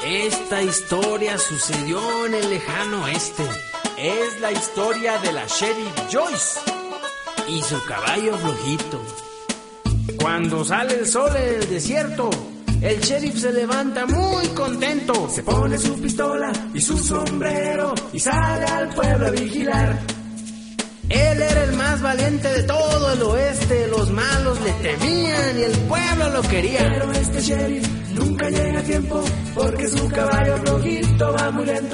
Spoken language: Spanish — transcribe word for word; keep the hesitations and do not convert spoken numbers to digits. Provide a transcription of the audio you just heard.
Esta historia sucedió en el lejano oeste. Es la historia de la Sheriff Joyce y su caballo flojito. Cuando sale el sol en el desierto, el sheriff se levanta muy contento. Se pone su pistola y su sombrero y sale al pueblo a vigilar. Él era el más valiente de todo el oeste. Los malos le temían y el pueblo lo quería. Pero este sheriff nunca llega a tiempo porque su caballo flojito va muy lento.